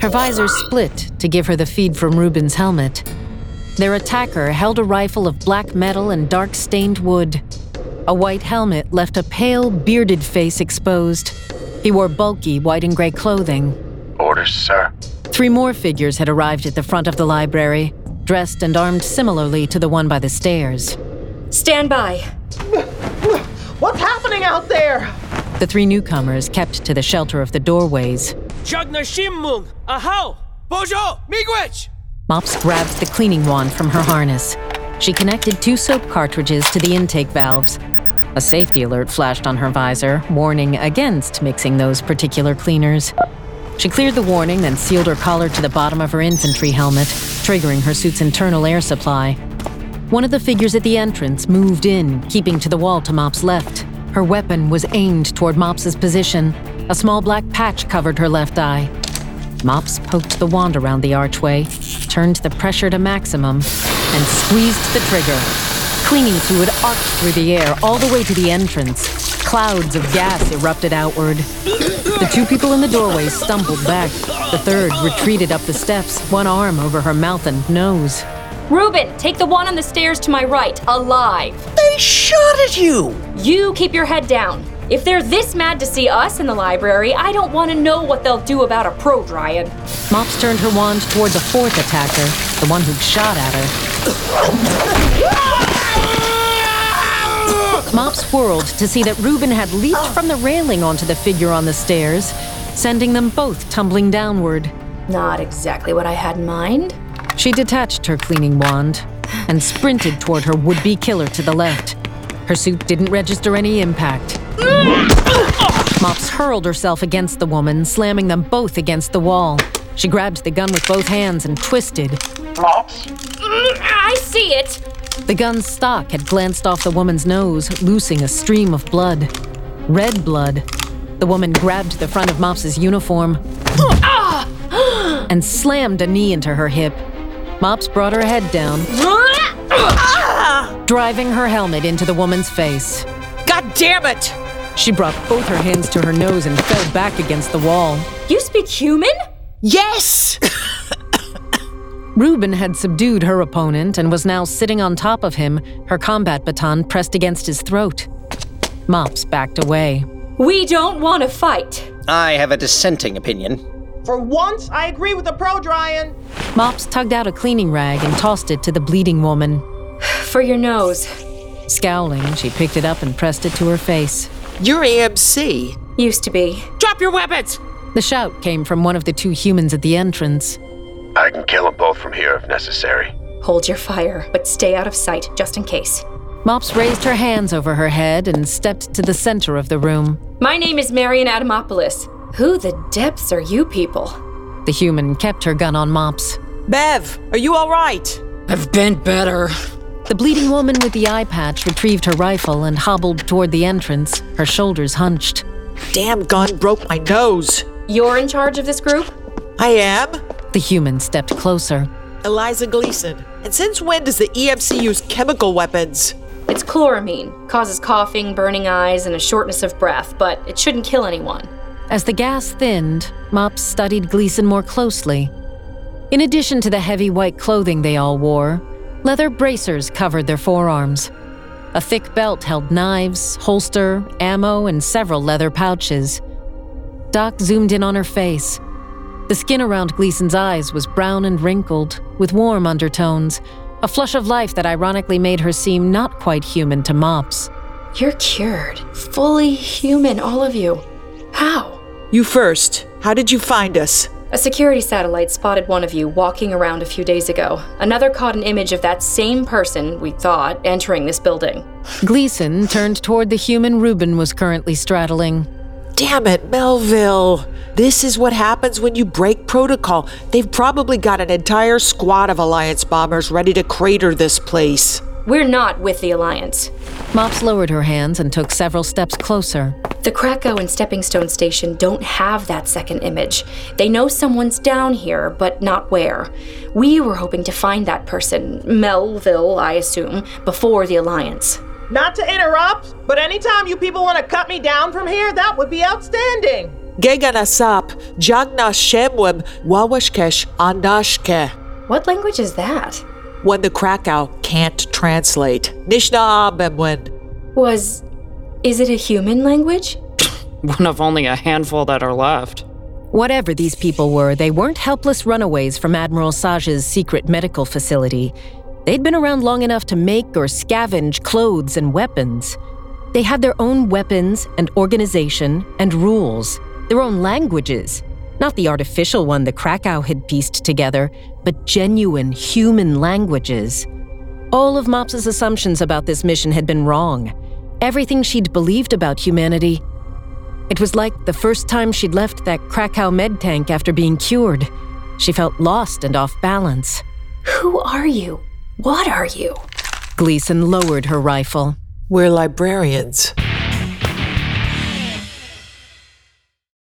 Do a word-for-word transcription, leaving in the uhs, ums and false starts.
Her visor split to give her the feed from Ruben's helmet. Their attacker held a rifle of black metal and dark-stained wood. A white helmet left a pale, bearded face exposed. He wore bulky white and gray clothing. Orders, sir. Three more figures had arrived at the front of the library, dressed and armed similarly to the one by the stairs. Stand by. What's happening out there? The three newcomers kept to the shelter of the doorways. Mops grabbed the cleaning wand from her harness. She connected two soap cartridges to the intake valves. A safety alert flashed on her visor, warning against mixing those particular cleaners. She cleared the warning, then sealed her collar to the bottom of her infantry helmet, triggering her suit's internal air supply. One of the figures at the entrance moved in, keeping to the wall to Mop's left. Her weapon was aimed toward Mops's position. A small black patch covered her left eye. Mops poked the wand around the archway, turned the pressure to maximum, and squeezed the trigger. Cleaning fluid arced through the air all the way to the entrance. Clouds of gas erupted outward. The two people in the doorway stumbled back. The third retreated up the steps, one arm over her mouth and nose. Ruben, take the one on the stairs to my right, alive. They shot at you! You keep your head down. If they're this mad to see us in the library, I don't want to know what they'll do about a Prodryan. Mops turned her wand toward the fourth attacker, the one who'd shot at her. Mops whirled to see that Ruben had leaped from the railing onto the figure on the stairs, sending them both tumbling downward. Not exactly what I had in mind. She detached her cleaning wand and sprinted toward her would-be killer to the left. Her suit didn't register any impact. Mops hurled herself against the woman, slamming them both against the wall. She grabbed the gun with both hands and twisted. Mops? I see it! The gun's stock had glanced off the woman's nose, loosing a stream of blood. Red blood. The woman grabbed the front of Mops's uniform and slammed a knee into her hip. Mops brought her head down, driving her helmet into the woman's face. God damn it! She brought both her hands to her nose and fell back against the wall. You speak human? Yes! Ruben had subdued her opponent and was now sitting on top of him, her combat baton pressed against his throat. Mops backed away. We don't want to fight. I have a dissenting opinion. For once, I agree with the Prodryan. Mops tugged out a cleaning rag and tossed it to the bleeding woman. For your nose. Scowling, she picked it up and pressed it to her face. You're A M C. Used to be. Drop your weapons! The shout came from one of the two humans at the entrance. I can kill them both from here if necessary. Hold your fire, but stay out of sight, just in case. Mops raised her hands over her head and stepped to the center of the room. My name is Marion Adamopoulos. Who the depths are you people? The human kept her gun on Mops. Bev, are you all right? I've been better. The bleeding woman with the eye patch retrieved her rifle and hobbled toward the entrance, her shoulders hunched. Damn gun broke my nose. You're in charge of this group? I am? The human stepped closer. Eliza Gleason. And since when does the E M C use chemical weapons? It's chloramine. Causes coughing, burning eyes, and a shortness of breath, but it shouldn't kill anyone. As the gas thinned, Mops studied Gleason more closely. In addition to the heavy white clothing they all wore, leather bracers covered their forearms. A thick belt held knives, holster, ammo, and several leather pouches. Doc zoomed in on her face. The skin around Gleason's eyes was brown and wrinkled, with warm undertones, a flush of life that ironically made her seem not quite human to Mops. You're cured. Fully human, all of you. How? You first. How did you find us? A security satellite spotted one of you walking around a few days ago. Another caught an image of that same person, we thought, entering this building. Gleason turned toward the human Ruben was currently straddling. Damn it, Melville. This is what happens when you break protocol. They've probably got an entire squad of Alliance bombers ready to crater this place. We're not with the Alliance. Mops lowered her hands and took several steps closer. The Krakow and Stepping Stone Station don't have that second image. They know someone's down here, but not where. We were hoping to find that person, Melville, I assume, before the Alliance. Not to interrupt, but anytime you people want to cut me down from here, that would be outstanding. Geganasap, Jagna Shemwem, Wawashkesh Andashke. What language is that? When the Krakow can't translate. Nishna Abemwen. Was. Is it a human language? One of only a handful that are left. Whatever these people were, they weren't helpless runaways from Admiral Saj's secret medical facility. They'd been around long enough to make or scavenge clothes and weapons. They had their own weapons and organization and rules, their own languages. Not the artificial one the Krakow had pieced together, but genuine human languages. All of Mops's assumptions about this mission had been wrong. Everything she'd believed about humanity. It was like the first time she'd left that Krakow med tank after being cured. She felt lost and off balance. Who are you? What are you? Gleason lowered her rifle. We're librarians.